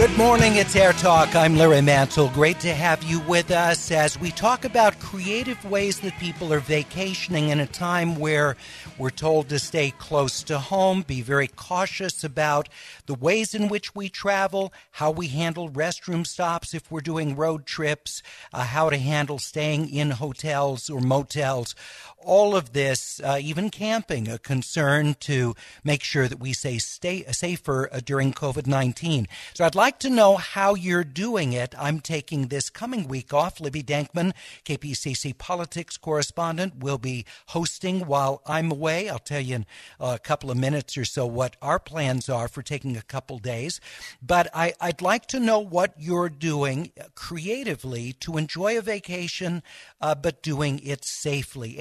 Good morning, it's Air Talk. I'm Larry Mantle. Great to have you with us as we talk about creative ways that people are vacationing in a time where we're told to stay close to home, be very cautious about the ways in which we travel, how we handle restroom stops if we're doing road trips, how to handle staying in hotels or motels. All of this, even camping, a concern to make sure that we stay safer during COVID-19. So I'd like to know how you're doing it. I'm taking this coming week off. Libby Dankman, KPCC politics correspondent, will be hosting while I'm away. I'll tell you in a couple of minutes or so what our plans are for taking a couple days. But I'd like to know what you're doing creatively to enjoy a vacation, but doing it safely.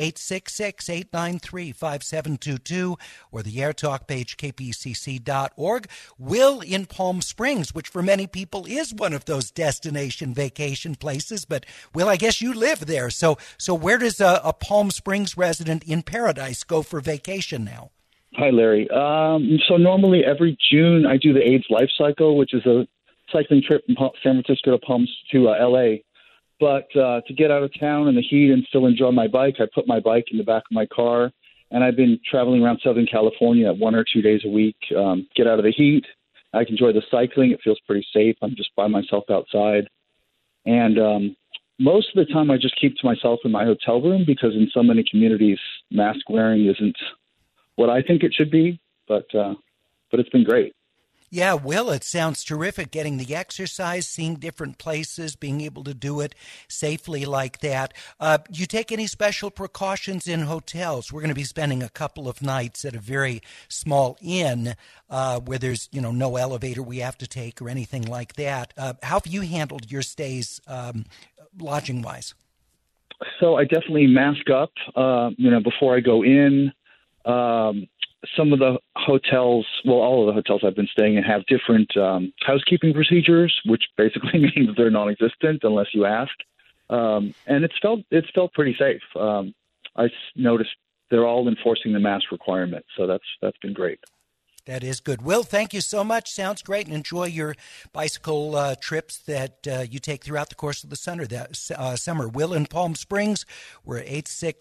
866-893-5722 or the Air Talk page, kpcc.org. Will in Palm Springs, which for many people is one of those destination vacation places. But, Will, I guess you live there. So where does a Palm Springs resident in Paradise go for vacation now? Hi, Larry. So normally every June I do the AIDS Life Cycle, which is a cycling trip from San Francisco to L.A., But to get out of town in the heat and still enjoy my bike, I put my bike in the back of my car, and I've been traveling around Southern California 1 or 2 days a week. Get out of the heat. I can enjoy the cycling. It feels pretty safe. I'm just by myself outside. And most of the time I just keep to myself in my hotel room because in so many communities, mask wearing isn't what I think it should be. But it's been great. Yeah, Will, it sounds terrific, getting the exercise, seeing different places, being able to do it safely like that. You take any special precautions in hotels? We're going to be spending a couple of nights at a very small inn where there's, no elevator we have to take or anything like that. How have you handled your stays lodging-wise? So I definitely mask up, before I go in. Some of the hotels, all of the hotels I've been staying in have different housekeeping procedures, which basically means they're non-existent unless you ask. And it's felt pretty safe. I noticed they're all enforcing the mask requirement, so that's been great. That is good. Will, thank you so much. Sounds great. And enjoy your bicycle trips that you take throughout the course of the summer. Will in Palm Springs, we're at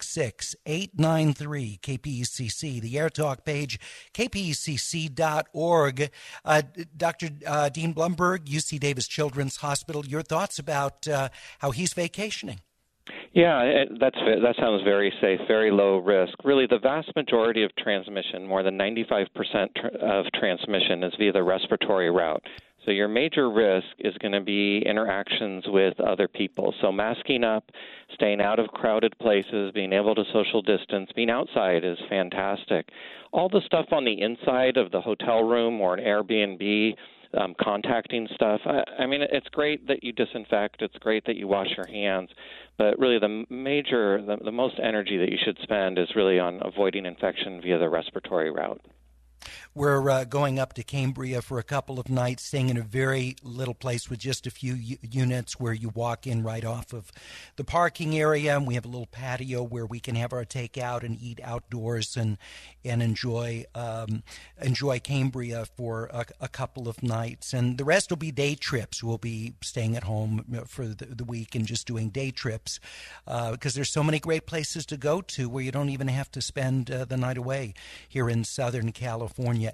866-893-KPECC, the Air Talk page, kpecc.org. Dr. Dean Blumberg, UC Davis Children's Hospital, your thoughts about how he's vacationing? Yeah, that sounds very safe, very low risk. Really, the vast majority of transmission, more than 95% of transmission, is via the respiratory route. So your major risk is going to be interactions with other people. So masking up, staying out of crowded places, being able to social distance, being outside is fantastic. All the stuff on the inside of the hotel room or an Airbnb, contacting stuff. I mean, it's great that you disinfect. It's great that you wash your hands. But really the most energy that you should spend is really on avoiding infection via the respiratory route. We're going up to Cambria for a couple of nights, staying in a very little place with just a few units where you walk in right off of the parking area. And we have a little patio where we can have our takeout and eat outdoors and enjoy Cambria for a couple of nights. And the rest will be day trips. We'll be staying at home for the week and just doing day trips because there's so many great places to go to where you don't even have to spend the night away here in Southern California.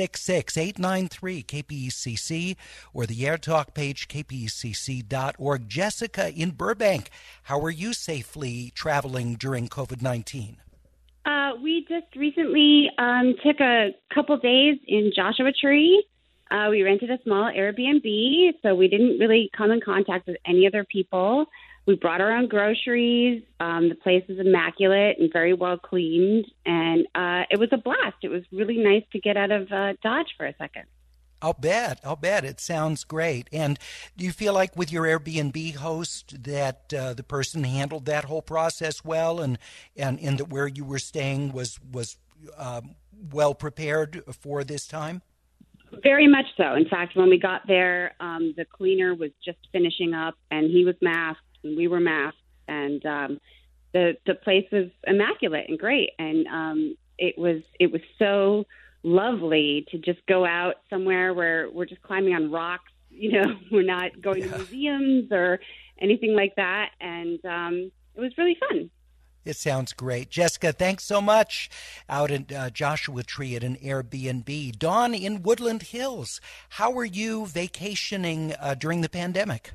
866-893-KPECC or the Air Talk page, kpecc.org. Jessica in Burbank, how are you safely traveling during COVID-19? We just recently took a couple days in Joshua Tree. We rented a small Airbnb, so we didn't really come in contact with any other people. We brought our own groceries. The place is immaculate and very well cleaned, and it was a blast. It was really nice to get out of Dodge for a second. I'll bet. It sounds great. And do you feel like with your Airbnb host that the person handled that whole process well and that where you were staying was well prepared for this time? Very much so. In fact, when we got there, the cleaner was just finishing up, and he was masked, and we were masked, and the place was immaculate and great, and it was so lovely to just go out somewhere where we're just climbing on rocks, we're not going to museums or anything like that. And it was really fun. It sounds great. Jessica, thanks so much out in Joshua Tree at an Airbnb. Dawn in Woodland Hills, how are you vacationing during the pandemic?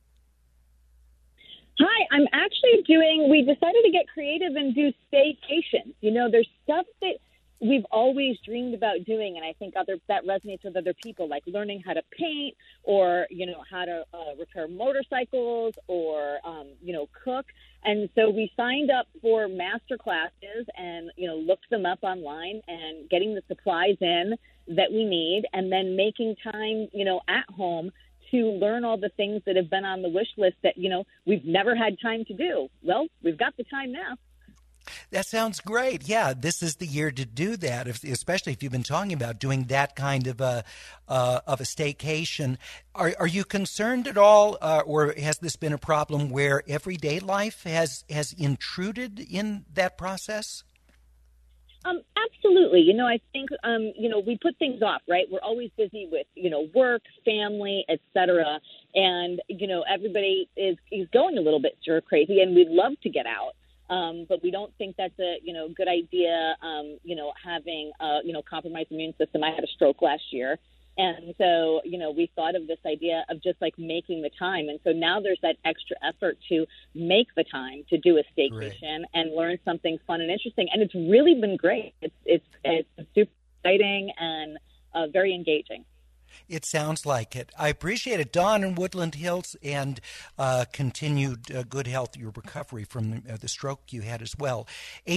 Hi, I'm actually we decided to get creative and do staycations. There's stuff that we've always dreamed about doing, and I think that resonates with other people, like learning how to paint or, how to repair motorcycles or, cook. And so we signed up for master classes and, looked them up online and getting the supplies in that we need, and then making time, at home to learn all the things that have been on the wish list that, we've never had time to do. Well, we've got the time now. That sounds great. Yeah, this is the year to do that, especially if you've been talking about doing that kind of a staycation. Are you concerned at all, or has this been a problem where everyday life has intruded in that process? Absolutely. I think, we put things off, right? We're always busy with, work, family, et cetera. And, everybody is going a little bit stir crazy, and we'd love to get out. But we don't think that's a, good idea, having a, compromised immune system. I had a stroke last year. And so, we thought of this idea of just like making the time. And so now there's that extra effort to make the time to do a staycation and learn something fun and interesting. And it's really been great. It's super exciting and very engaging. It sounds like it. I appreciate it. Dawn in Woodland Hills, and continued good health, your recovery from the stroke you had as well.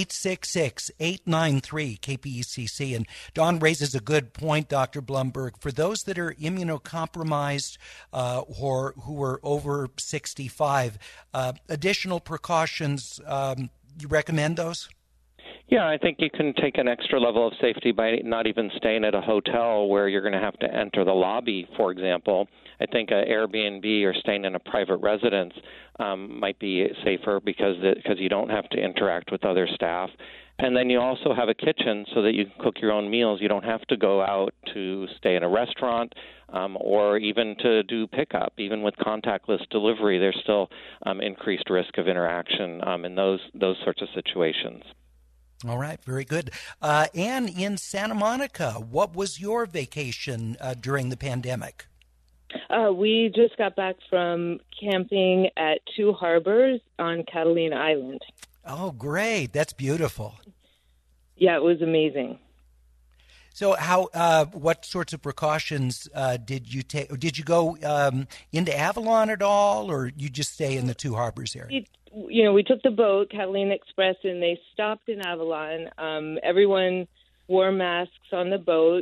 866-893-KPECC. And Dawn raises a good point, Dr. Blumberg. For those that are immunocompromised or who are over 65, additional precautions, you recommend those? Yeah, I think you can take an extra level of safety by not even staying at a hotel where you're going to have to enter the lobby, for example. I think an Airbnb or staying in a private residence might be safer because you don't have to interact with other staff. And then you also have a kitchen so that you can cook your own meals. You don't have to go out to stay in a restaurant or even to do pickup. Even with contactless delivery, there's still increased risk of interaction in those sorts of situations. All right, very good. Anne in Santa Monica, what was your vacation during the pandemic? We just got back from camping at Two Harbors on Catalina Island. Oh, great. That's beautiful. Yeah, it was amazing. So what sorts of precautions did you take? Did you go into Avalon at all, or you just stay in the Two Harbors area? We took the boat, Catalina Express, and they stopped in Avalon. Everyone wore masks on the boat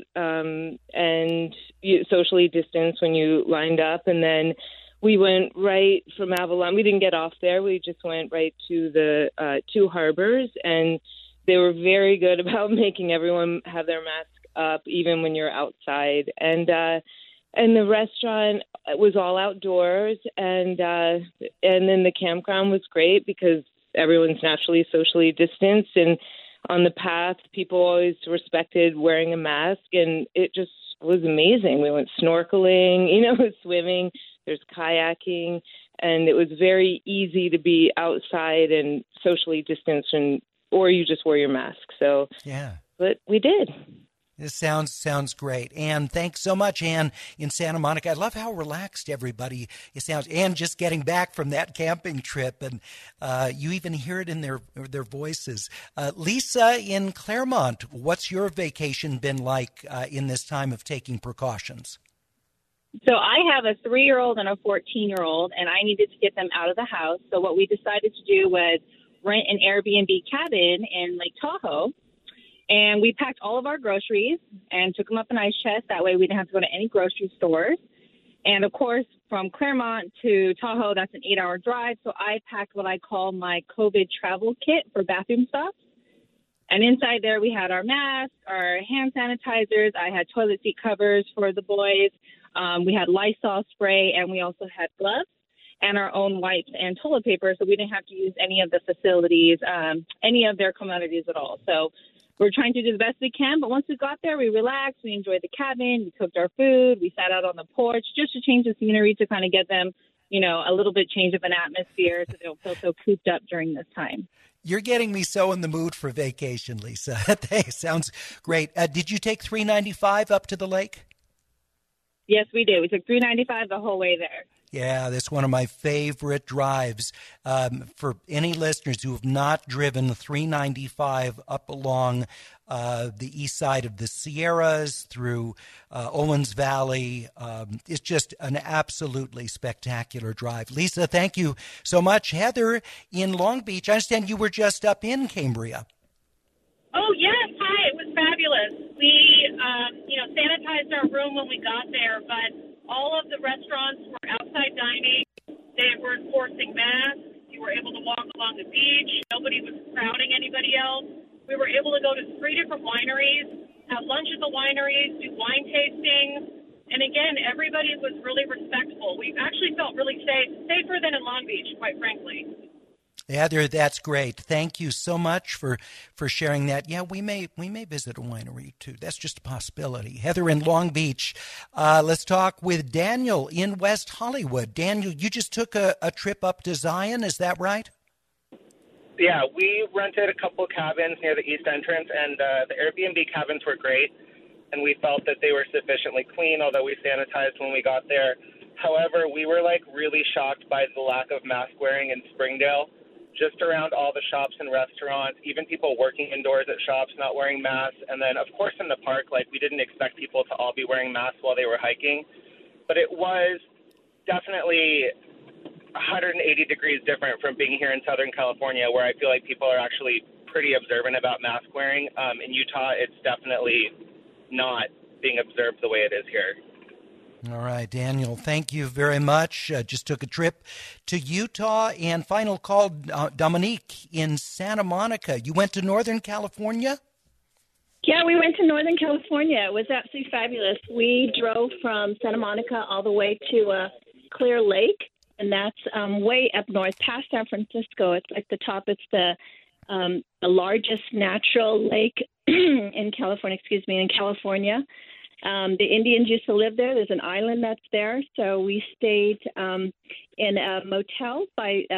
and socially distanced when you lined up. And then we went right from Avalon. We didn't get off there. We just went right to the Two Harbors, and they were very good about making everyone have their mask up, even when you're outside. And the restaurant was all outdoors, and then the campground was great because everyone's naturally socially distanced. And on the path, people always respected wearing a mask, and it just was amazing. We went snorkeling, swimming. There's kayaking, and it was very easy to be outside and socially distanced, or you just wear your mask. So, yeah, but we did. This sounds great. Anne, thanks so much, Anne, in Santa Monica. I love how relaxed everybody sounds. Anne just getting back from that camping trip, and you even hear it in their voices. Lisa in Claremont, what's your vacation been like in this time of taking precautions? So I have a 3-year-old and a 14-year-old, and I needed to get them out of the house. So what we decided to do was rent an Airbnb cabin in Lake Tahoe. And we packed all of our groceries and took them up an ice chest. That way we didn't have to go to any grocery stores. And, of course, from Claremont to Tahoe, that's an 8-hour drive. So I packed what I call my COVID travel kit for bathroom stuff. And inside there we had our masks, our hand sanitizers. I had toilet seat covers for the boys. We had Lysol spray, and we also had gloves and our own wipes and toilet paper. So we didn't have to use any of the facilities, any of their commodities at all. So we're trying to do the best we can. But once we got there, we relaxed. We enjoyed the cabin. We cooked our food. We sat out on the porch just to change the scenery, to kind of get them, a little bit change of an atmosphere so they don't feel so cooped up during this time. You're getting me so in the mood for vacation, Lisa. That sounds great. Did you take 395 up to the lake? Yes, we did. We took 395 the whole way there. Yeah, that's one of my favorite drives. For any listeners who have not driven the 395 up along the east side of the Sierras through Owens Valley, it's just an absolutely spectacular drive. Lisa, thank you so much. Heather in Long Beach, I understand you were just up in Cambria. Oh, yes. Hi. It was fabulous. We, sanitized our room when we got there, but all of the restaurants were outside dining. They were enforcing masks. You were able to walk along the beach. Nobody was crowding anybody else. We were able to go to 3 different wineries, have lunch at the wineries, do wine tasting. And again, everybody was really respectful. We actually felt really safe, safer than in Long Beach, quite frankly. Heather, that's great. Thank you so much for sharing that. Yeah, we may visit a winery too. That's just a possibility. Heather in Long Beach. Let's talk with Daniel in West Hollywood. Daniel, you just took a trip up to Zion, is that right? Yeah, we rented a couple cabins near the east entrance, and the Airbnb cabins were great, and we felt that they were sufficiently clean, although we sanitized when we got there. However, we were really shocked by the lack of mask wearing in Springdale. Just around all the shops and restaurants, even people working indoors at shops not wearing masks. And then, of course, in the park, we didn't expect people to all be wearing masks while they were hiking. But it was definitely 180 degrees different from being here in Southern California, where I feel like people are actually pretty observant about mask wearing. In Utah, it's definitely not being observed the way it is here. All right, Daniel, thank you very much. Just took a trip to Utah. And final call, Dominique in Santa Monica. You went to Northern California? Yeah, we went to Northern California. It was absolutely fabulous. We drove from Santa Monica all the way to Clear Lake, and that's way up north past San Francisco. It's like the top. It's the largest natural lake in California. In California. The Indians used to live there. There's an island that's there. So we stayed in a motel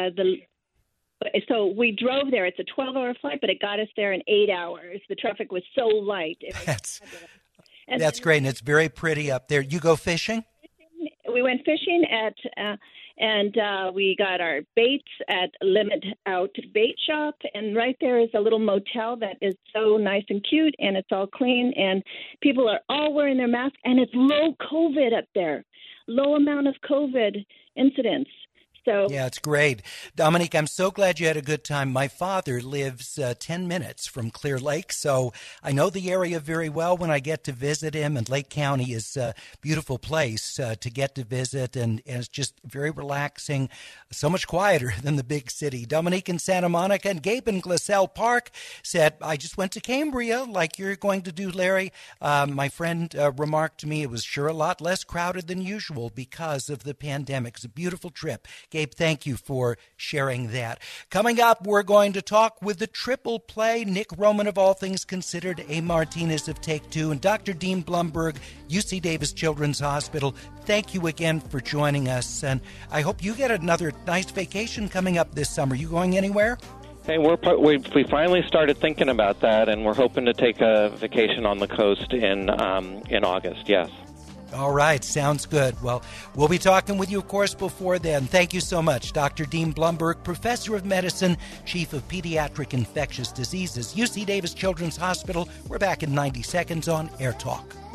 so we drove there. It's a 12-hour flight, but it got us there in 8 hours. The traffic was so light. That's great, and it's very pretty up there. You go fishing? We went fishing and we got our baits at Limit Out Bait Shop, and right there is a little motel that is so nice and cute, and it's all clean, and people are all wearing their masks, and it's low COVID up there, low amount of COVID incidents. Yeah, it's great. Dominique, I'm so glad you had a good time. My father lives 10 minutes from Clear Lake, so I know the area very well when I get to visit him, and Lake County is a beautiful place to get to visit, and it's just very relaxing, so much quieter than the big city. Dominique in Santa Monica, and Gabe in Glassell Park said, I just went to Cambria like you're going to do, Larry. My friend remarked to me it was sure a lot less crowded than usual because of the pandemic. It's a beautiful trip. Gabe, thank you for sharing that. Coming up, we're going to talk with the triple play, Nick Roman of All Things Considered, A. Martinez of Take Two, and Dr. Dean Blumberg, UC Davis Children's Hospital. Thank you again for joining us, and I hope you get another nice vacation coming up this summer. You going anywhere? Hey, we finally started thinking about that, and we're hoping to take a vacation on the coast in August, yes. All right, sounds good. Well, we'll be talking with you, of course, before then. Thank you so much, Dr. Dean Blumberg, Professor of Medicine, Chief of Pediatric Infectious Diseases, UC Davis Children's Hospital. We're back in 90 seconds on Air Talk.